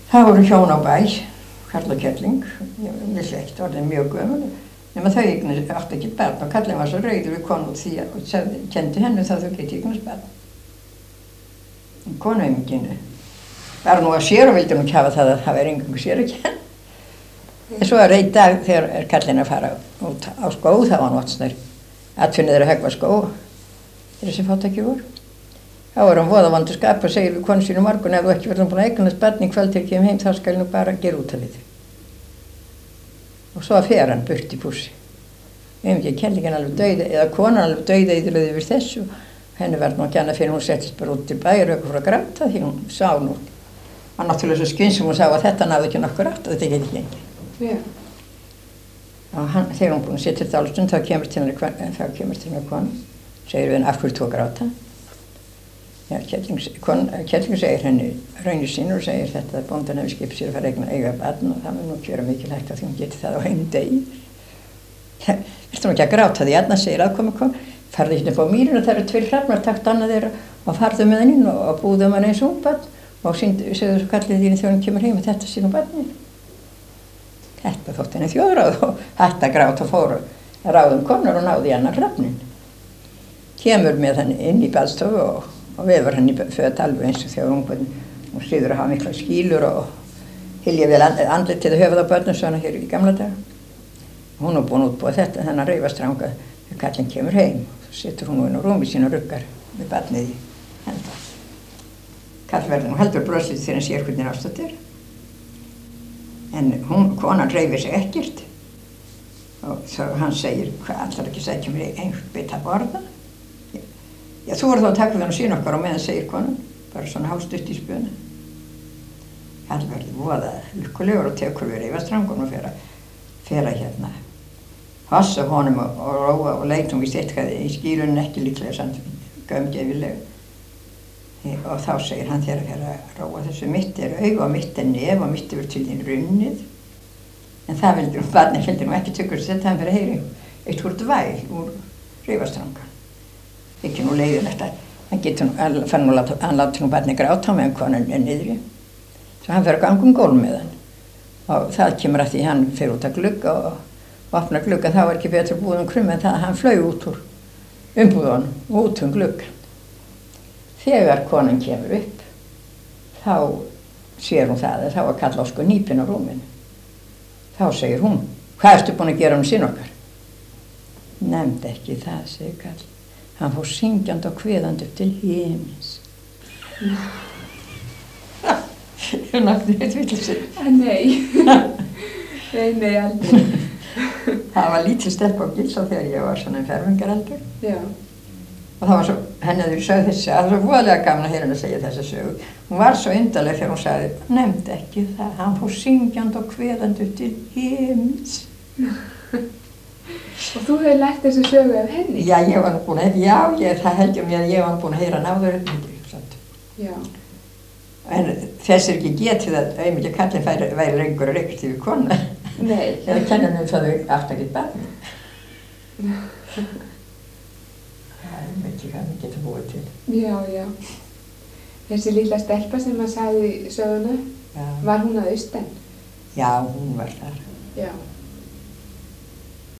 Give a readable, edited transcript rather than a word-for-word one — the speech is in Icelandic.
Það voru hjón á bæ, karl og kelling, vissi ekkert orðin mjög gömul, nema þau áttu ekki barn og kallinn var svo rauður við konu út því og kendi henni það þau geti eignast barn. Konuheiminginu var nú að sér og vildi nú ekki hafa það að það væri engangu sér að kenna. En svo að einn dag þegar kallinn að fara út á skó, það var nótsnær, atfinnið þeirra höggva skó, þeirra sem fátækir voru. Þá var hann voða vondur skap og segir við konu sínu morgun ef þú ekki verður búin að eignast barn í kvöld þegar ég kem heim þá skal ég nú bara gera út af við. Og svo fer hann burt í pússi. Ekki kellingin alveg dauð, eða konan alveg dauðeyðilega yfir þessu. Henni var nú ekki annað fyrir hún settist bara út til bæjar og fór að gráta því hún sá nú. Hann náttúrulega svo skynsum hún sá að þetta náði ekki nokkur átt og þetta geti ekki lengi. Já. Og þegar hún búin að sitja þetta álstund þá kemur til hennar konu, segir við henni af hverju þú að gráta. Já, Kelling segir henni raunir sín og segir þetta að bóndan hefur skipað sér að fara að eiga barn og það mun nú gjöra mikilvægt að hún geti það á einum degi. Viltu nú ekki að gráta því annars segir aðkomu farðu hérna upp á mýrinu, það eru 2 hrafnar, takt annað þeirra og farðu með hann inn og búðu hann eins og barn og segðu svo kallið þínu þegar hann kemur heim með þetta sínu barni. Þetta þótt henni þjóðráð og hætti að gráta og fóru ráðum konar og náði annar hrafnin. Kemur með hann inn í baðstofu og vefur hann í föt alveg eins og þegar hún styður að hafa mikla skýlur og hylja vel andlitið og höfuð á börnum svona hér í gamla daga. Hún búin útbúið þetta þennan raufastranga þegar kallinn kemur heim. Svo situr hún inn á rúmi sín og ruggar með barnið í henda. Karl verður nú heldur brosið þegar hann sér hvernig ástatt er. En konan hreyfir sig ekkert. Og svo hann segir, hvað allar ekki sækja mér einhvern bit að borða? Já, þú voru þá að taka við hann og sína okkar og meðan segir konan, bara svona hástutt í spöna. Karl verður voða lukkulegur og tekur við reyfastrangun og fer að hérna hossa honum og róa og leit hún víst eitthvað í skýlunum ekki líklega samt gömgefilega. Og þá segir hann þegar að róa þessu mitt auga og mitt nef og mitt til þín runnið. En það barnið vildi nú ekki tökur þetta hann fyrir að heyri eitt úr dvæl úr reyfastrangan. Ekki nú leiðilegt að hann láti nú barnið gráta meðan konan er niðri. Svo hann fer að ganga gólf með hann. Og það kemur að því hann fer út að glugga og opnar glugga, þá ekki betur búið krum en það að hann flaug út úr umbúðunum og út gluggan. Þegar konan kemur upp, þá sér hún það að þá að kalla á sko nýpinn á rúminu. Þá segir hún, hvað ertu búin að gera sín okkar? Nefndi ekki það, segir Karl. Hann fór syngjandi og kveðandi upp til himins. Ég nátti eitt villisinn. Nei. Nei, aldrei. Það var lítil stelpa á Gilsá þegar ég var svona fermingaraldur. Já. Og það var svo, henni hafði sögð þessi, það var svo voðalega gaman að heyra henni að segja þessa sögu. Hún var svo undarleg þegar hún sagði, nefndi ekki það, hann fór syngjandi og kveðandi upp til himins. Og þú hefur lært þessu sögu af henni? Já, ég var búin að, það held ég mér að ég var búin að heyra náður samt. Já. En þess ekki getið að auðvitað kallinn væri lengur og reykert yfir konu. Nei. Eða kenna henni það þau átt að geta barn. Það ekki hvað við getum búið til. Já. Þessi lilla stelpa sem að sagði söguna, var hún að austan? Já, hún var þar. Já.